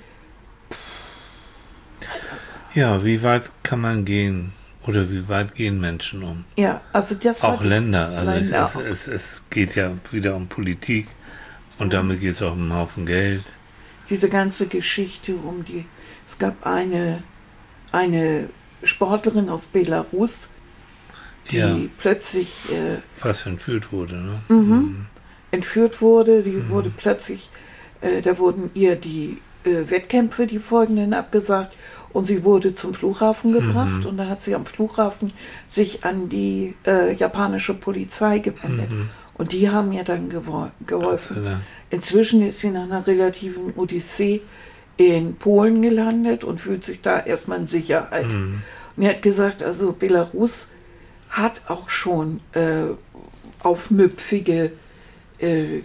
Ja, wie weit kann man gehen? Oder wie weit gehen Menschen um? ja, also das war Auch die- Länder. Also Länder es, auch. es, es, es geht ja wieder um Politik und damit geht es auch um einen Haufen Geld. diese ganze Geschichte um die, es gab eine, eine Sportlerin aus Belarus, die Ja. plötzlich äh, Fast entführt wurde, ne? Mhm. entführt wurde, die wurde plötzlich, äh, da wurden ihr die äh, Wettkämpfe, die folgenden, abgesagt und sie wurde zum Flughafen gebracht Mhm. und da hat sie am Flughafen sich an die äh, japanische Polizei gewendet Mhm. und die haben ihr dann gewo- geholfen. Gott sei Dank. Inzwischen ist sie nach einer relativen Odyssee in Polen gelandet und fühlt sich da erstmal in Sicherheit. Mhm. Und er hat gesagt, also Belarus hat auch schon äh, aufmüpfige äh,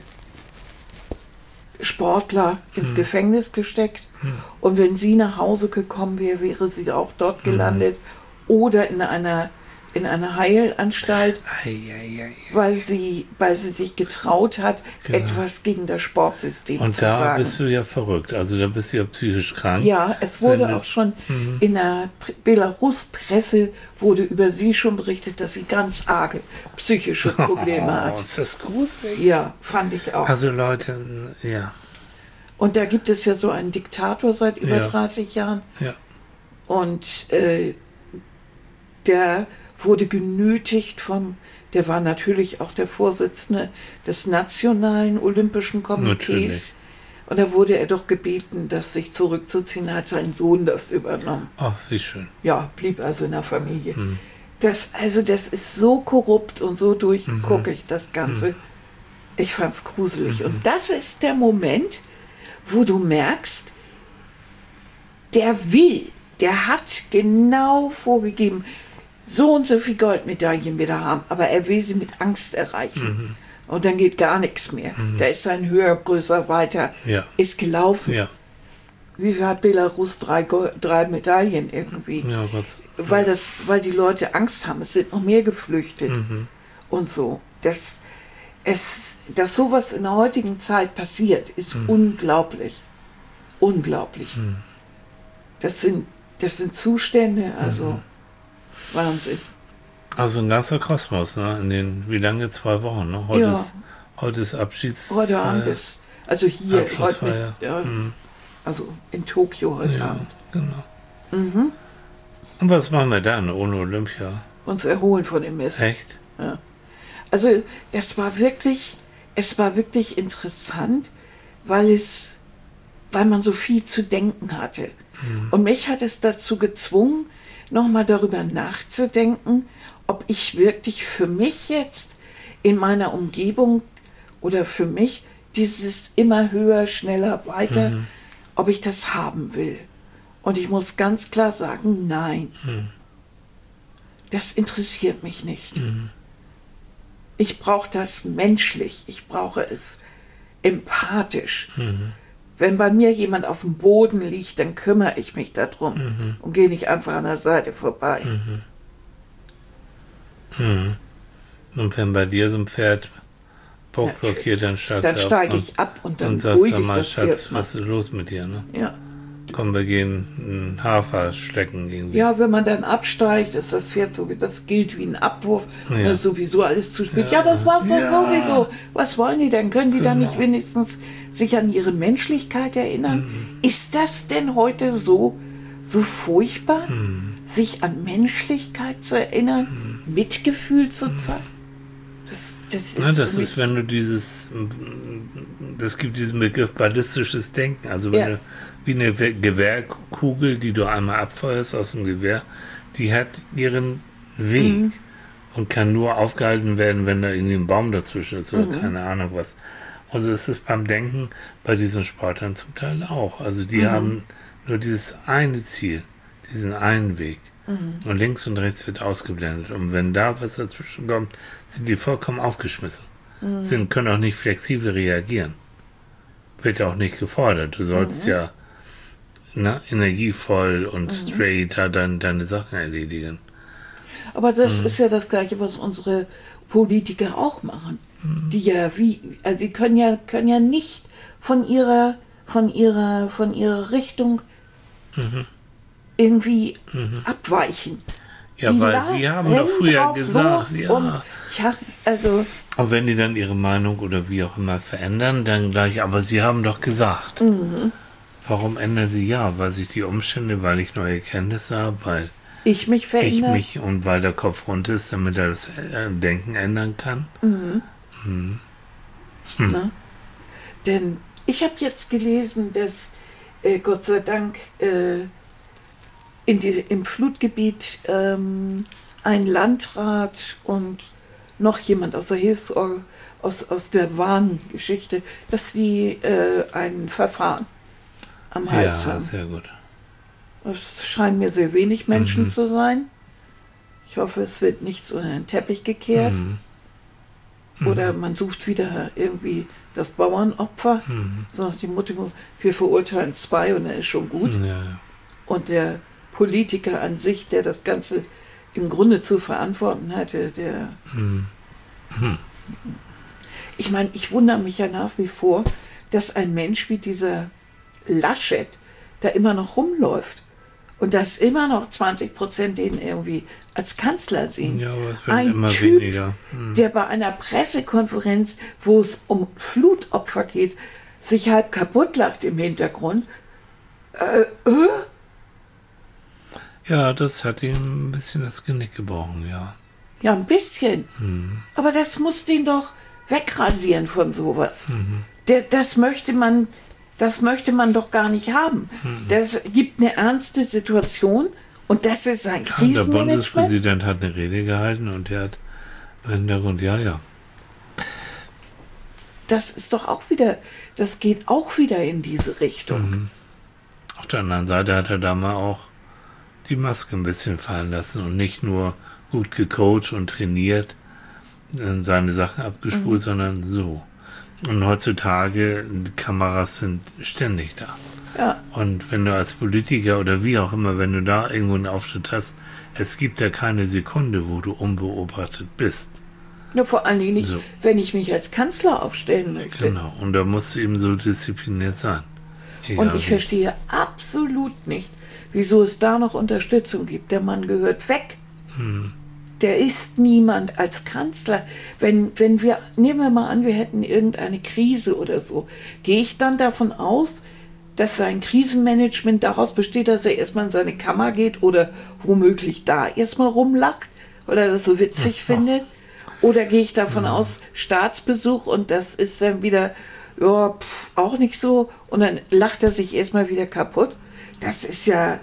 Sportler ins Mhm. Gefängnis gesteckt. Mhm. Und wenn sie nach Hause gekommen wäre, wäre sie auch dort gelandet oder in einer, in einer Heilanstalt, Ei, ei, ei. weil sie, weil sie sich getraut hat, Genau. etwas gegen das Sportsystem Und zu da sagen. bist du ja verrückt. Also da bist du ja psychisch krank. Ja, es wurde Wenn du- auch schon Mhm. in der Pr- Belarus-Presse wurde über sie schon berichtet, dass sie ganz arge psychische Probleme Oh, hat. ist das gruselig? Ja, fand ich auch. Also Leute, ja, Und da gibt es ja so einen Diktator seit über Ja. dreißig Jahren ja. und äh, der wurde genötigt vom, der war natürlich auch der Vorsitzende des Nationalen Olympischen Komitees. Natürlich. Und da wurde er doch gebeten, das sich zurückzuziehen, hat sein Sohn das übernommen. Ach, wie schön. Ja, blieb also in der Familie. Hm. Das, also das ist so korrupt und so durchgucke ich das Ganze. Mhm. Ich fand's gruselig. Und das ist der Moment, wo du merkst, der will, der hat genau vorgegeben, so und so viel Goldmedaillen wir da haben, aber er will sie mit Angst erreichen. Und dann geht gar nichts mehr. Da ist sein höher, größer, weiter, Ja. ist gelaufen. Ja, Wie viel hat Belarus? Drei, Gold, drei Medaillen irgendwie. ja, Gott. Weil, das, weil die Leute Angst haben. Es sind noch mehr geflüchtet Mhm. und so. Das, es, dass sowas in der heutigen Zeit passiert, ist Mhm. unglaublich. Unglaublich. Mhm. Das sind, das sind Zustände, also Mhm. Wahnsinn. Also ein ganzer Kosmos, ne? In den, wie lange? Zwei Wochen, ne? Heute Ja. ist, heute ist Abschieds... Heute Abend äh, ist, also hier, heute Abschlussfeier. mit, ja, Mhm. also in Tokio heute Ja, Abend. genau. Mhm. Und was machen wir dann ohne Olympia? Uns erholen von dem Mist. Echt? Ja. Also das war wirklich, es war wirklich interessant, weil es, weil man so viel zu denken hatte. Mhm. Und mich hat es dazu gezwungen, nochmal darüber nachzudenken, ob ich wirklich für mich jetzt in meiner Umgebung oder für mich dieses immer höher, schneller, weiter, Mhm. ob ich das haben will. Und ich muss ganz klar sagen, nein. Mhm. Das interessiert mich nicht. Mhm. Ich brauche das menschlich, ich brauche es empathisch. Mhm. Wenn bei mir jemand auf dem Boden liegt, dann kümmere ich mich darum Mhm. und gehe nicht einfach an der Seite vorbei. Mhm. Mhm. Und wenn bei dir so ein Pferd Bock blockiert, dann steigst Dann du ab steige und- ich ab und dann und sagst beruhige dann ich mal, das Schatz, erstmal. was ist los mit dir, ne? Ja. Komm, wir gehen einen Hafer schlecken irgendwie. ja, wenn man dann absteigt, ist das Pferd so, das gilt wie ein Abwurf. Ja. Und das ist sowieso alles zu spät. Ja, das war's doch Ja. sowieso. Was wollen die denn? Können die dann Genau. nicht wenigstens sich an ihre Menschlichkeit erinnern? Mhm. Ist das denn heute so, so furchtbar, Mhm. sich an Menschlichkeit zu erinnern, Mitgefühl zu zeigen? Das, das ist, Na, das für ist, mich- wenn du dieses, das gibt diesen Begriff ballistisches Denken, also wenn Ja. du wie eine We- Gewehrkugel, die du einmal abfeuerst aus dem Gewehr, die hat ihren Weg Mhm. und kann nur aufgehalten werden, wenn da irgendwie ein Baum dazwischen ist oder keine Ahnung was. Also es ist beim Denken bei diesen Sportlern zum Teil auch. Also die Mhm. haben nur dieses eine Ziel, diesen einen Weg. Mhm. Und links und rechts wird ausgeblendet. Und wenn da was dazwischen kommt, sind die vollkommen aufgeschmissen. Mhm. Sind, können auch nicht flexibel reagieren. Wird ja auch nicht gefordert. Du sollst Mhm. ja na, energievoll und straight da dein, deine Sachen erledigen. Aber das Mhm. ist ja das Gleiche, was unsere Politiker auch machen. Die ja wie, also sie können ja, können ja nicht von ihrer, von ihrer, von ihrer Richtung irgendwie abweichen. Ja, Die weil sie haben doch rennen früher drauf gesagt, los ja. und, ja, also, Und wenn die dann ihre Meinung oder wie auch immer verändern, dann gleich, aber sie haben doch gesagt. Mhm. Warum ändern sie? Ja, weil sich die Umstände, weil ich neue Kenntnisse habe, weil ich mich ich verändere. mich und weil der Kopf rund ist, damit er das äh, Denken ändern kann. Ne? Denn ich habe jetzt gelesen, dass äh, Gott sei Dank äh, in die, im Flutgebiet ähm, ein Landrat und noch jemand aus der Hilfsorganisation, aus, aus der Warngeschichte, dass sie äh, ein Verfahren am Hals Ja, haben. sehr gut. Es scheinen mir sehr wenig Menschen Mhm. zu sein. Ich hoffe, es wird nicht so in den Teppich gekehrt. Mhm. Oder man sucht wieder irgendwie das Bauernopfer. Mhm. So nach dem Motto, wir verurteilen zwei und dann ist schon gut. Ja, ja. Und der Politiker an sich, der das Ganze im Grunde zu verantworten hatte, der... Mhm. Ich meine, ich wundere mich ja nach wie vor, dass ein Mensch wie dieser Laschet da immer noch rumläuft. Und dass immer noch zwanzig Prozent den irgendwie als Kanzler sehen. Ja, aber es wird Ein immer Typ, weniger. Mhm. der bei einer Pressekonferenz, wo es um Flutopfer geht, sich halb kaputt lacht im Hintergrund. Äh, äh? Ja, das hat ihm ein bisschen das Genick gebrochen, ja. Ja, ein bisschen. Mhm. Aber das muss den doch wegrasieren von sowas. Mhm. Der, das möchte man, das möchte man doch gar nicht haben. Mhm. Das gibt eine ernste Situation und das ist ein Und der Krisenmanagement. Bundespräsident hat eine Rede gehalten und der hat im Hintergrund, ja, ja. Das ist doch auch wieder, das geht auch wieder in diese Richtung. Mhm. Auf der anderen Seite hat er da mal auch die Maske ein bisschen fallen lassen und nicht nur gut gecoacht und trainiert, äh, seine Sachen abgespult, Mhm. sondern so. Und heutzutage, die Kameras sind ständig da. Ja, Und wenn du als Politiker oder wie auch immer, wenn du da irgendwo einen Auftritt hast, es gibt ja keine Sekunde, wo du unbeobachtet bist. nur vor allen Dingen nicht, So. wenn ich mich als Kanzler aufstellen möchte. Genau. Und da musst du eben so diszipliniert sein. Egal Und ich wie. verstehe absolut nicht, wieso es da noch Unterstützung gibt. Der Mann gehört weg. Hm. Der ist niemand als Kanzler. Wenn, wenn wir, nehmen wir mal an, wir hätten irgendeine Krise oder so, gehe ich dann davon aus, dass sein Krisenmanagement daraus besteht, dass er erstmal in seine Kammer geht oder womöglich da erstmal rumlacht, weil er das so witzig findet? Oder gehe ich davon aus, Staatsbesuch und das ist dann wieder, ja, pff, auch nicht so und dann lacht er sich erstmal wieder kaputt? Das ist ja,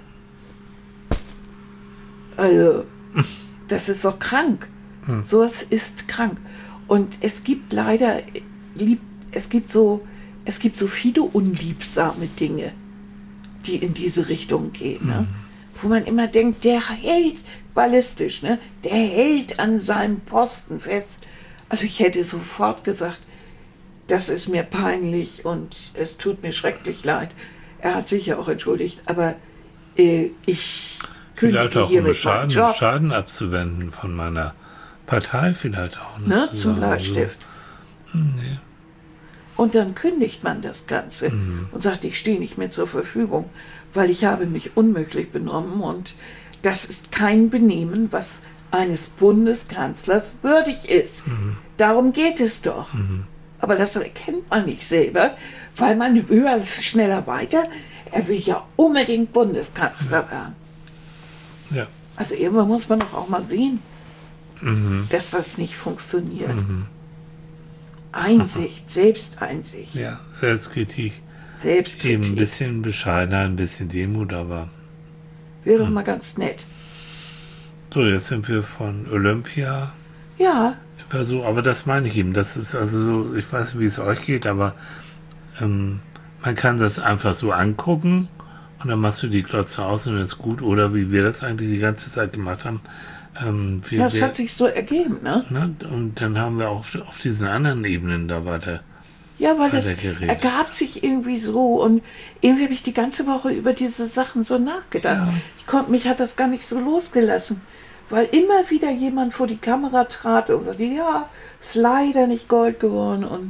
also, das ist doch krank. Hm. Sowas ist krank. Und es gibt leider, lieb, es gibt so, es gibt so viele unliebsame Dinge, die in diese Richtung gehen, ne? Wo man immer denkt, der hält ballistisch, ne? Der hält an seinem Posten fest. Also ich hätte sofort gesagt, das ist mir peinlich und es tut mir schrecklich leid. Er hat sich ja auch entschuldigt, aber äh, ich vielleicht kündige auch, hiermit um Schaden, meinen Job. Schaden abzuwenden von meiner Partei vielleicht auch. Ne, zu zum sagen, Bleistift. So. Nee. Und dann kündigt man das Ganze Mhm. und sagt, ich stehe nicht mehr zur Verfügung, weil ich habe mich unmöglich benommen und das ist kein Benehmen, was eines Bundeskanzlers würdig ist. Mhm. Darum geht es doch. Mhm. Aber das erkennt man nicht selber, weil man höher, schneller, weiter, er will ja unbedingt Bundeskanzler werden. Ja. Also irgendwann muss man doch auch mal sehen, Mhm. dass das nicht funktioniert. Mhm. Einsicht, Selbsteinsicht, Ja, Selbstkritik. Selbstkritik. Eben ein bisschen bescheidener, ein bisschen Demut, aber Wäre doch mal ganz nett. so, jetzt sind wir von Olympia Ja, über so, aber das meine ich eben, das ist also so, ich weiß nicht, wie es euch geht, aber ähm, man kann das einfach so angucken und dann machst du die Glotze aus und dann ist gut, oder wie wir das eigentlich die ganze Zeit gemacht haben. Ähm, wir, ja das wir, hat sich so ergeben, ne? ne? Und dann haben wir auch auf, auf diesen anderen Ebenen da weiter. Ja, weil Hat das er geredet. ergab sich irgendwie so und irgendwie habe ich die ganze Woche über diese Sachen so nachgedacht. Ja. Ich konnte, mich hat das gar nicht so losgelassen, weil immer wieder jemand vor die Kamera trat und sagte, ja, ist leider nicht Gold geworden und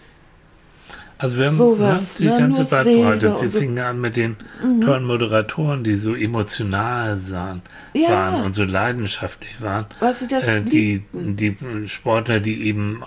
Also wir haben Sowas, ne, die ne, ganze nur Bandbreite. Silber Wir und so. fingen an mit den tollen Moderatoren, die so emotional sahen, Ja. waren und so leidenschaftlich waren. weil sie das Äh, die, liebten. die Sportler, die eben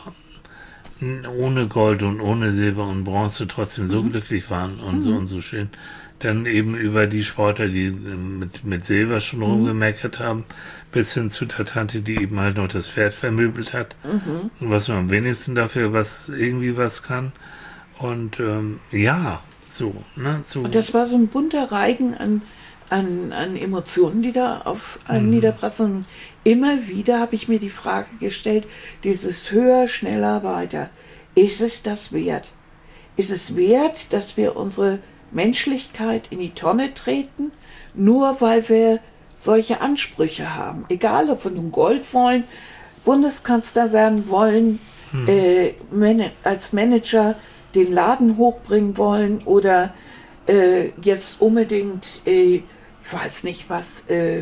ohne Gold und ohne Silber und Bronze trotzdem so Mhm. glücklich waren und so und so schön. Dann eben über die Sportler, die äh, mit, mit Silber schon rumgemeckert haben, bis hin zu der Tante, die eben halt noch das Pferd vermöbelt hat. Mhm. Und was nur am wenigsten dafür was irgendwie was kann. Und ähm, ja, so, ne? So. Und das war so ein bunter Reigen an, an, an Emotionen, die da auf einen Mhm. niederprasseln. Und immer wieder habe ich mir die Frage gestellt, dieses höher, schneller, weiter. Ist es das wert? Ist es wert, dass wir unsere Menschlichkeit in die Tonne treten, nur weil wir solche Ansprüche haben? Egal, ob wir nun Gold wollen, Bundeskanzler werden wollen, äh, man- als Manager den Laden hochbringen wollen oder äh, jetzt unbedingt, äh, ich weiß nicht was, äh,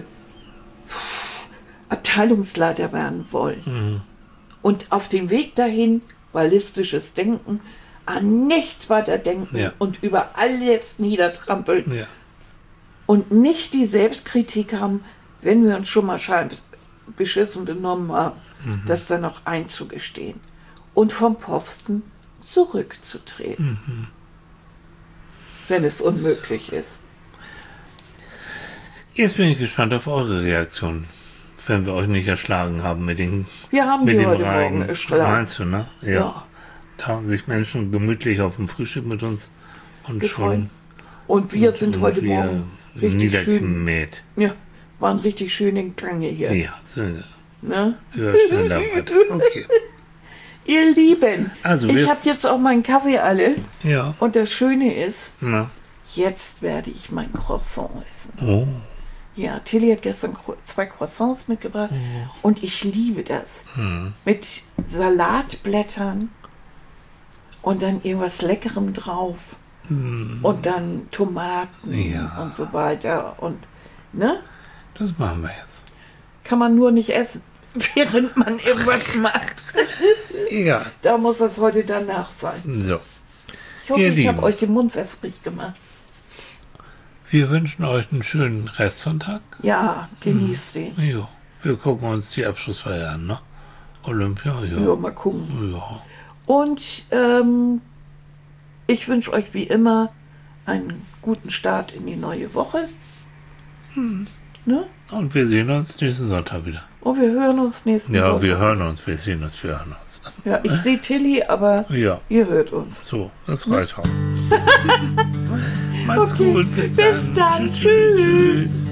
Abteilungsleiter werden wollen. Mhm. Und auf dem Weg dahin, ballistisches Denken, an nichts weiter denken Ja. und über alles niedertrampeln Ja. und nicht die Selbstkritik haben, wenn wir uns schon mal schein beschissen benommen haben, Mhm. das dann noch einzugestehen und vom Posten zurückzutreten, Mhm. wenn es unmöglich ist. Jetzt bin ich gespannt auf eure Reaktion, wenn wir euch nicht erschlagen haben mit den Wir haben mit die dem heute Reigen. Morgen erschlagen. Meinst du, ne? Ja. Ja. Tauchen sich Menschen gemütlich auf dem Frühstück mit uns und Wir schon freuen. Und wir sind und heute wir Morgen richtig schön, niedergemäht. ja, waren richtig schön in Gange hier. Ja, so Ne? höher, schneller, weiter. Okay. Ihr Lieben, Also ich wir- habe jetzt auch meinen Kaffee alle Ja. und das Schöne ist, Na. jetzt werde ich mein Croissant essen. Oh. Ja, Tilly hat gestern Cro- zwei Croissants mitgebracht und ich liebe das. Hm. Mit Salatblättern und dann irgendwas Leckerem drauf Hm. und dann Tomaten Ja. und so weiter. Und ne? Das machen wir jetzt. Kann man nur nicht essen, während man irgendwas macht. Egal. Da muss das heute danach sein. So. Ich hoffe, Ihr ich habe Lieben. euch den Mund wässrig gemacht. Wir wünschen euch einen schönen Restsonntag. Ja, genießt den. Jo. Wir gucken uns die Abschlussfeier an, ne? Olympia, ja. Ja, mal gucken. Ja. Und ähm, ich wünsche euch wie immer einen guten Start in die neue Woche. Ne? Und wir sehen uns nächsten Sonntag wieder. Und wir hören uns nächsten Ja, Sonntag. wir hören uns, wir sehen uns, wir hören uns. Ja, ich sehe Tilly, aber Ja, ihr hört uns. so, das reicht auch. Macht's Okay, gut, bis, bis dann. dann. Tschüss.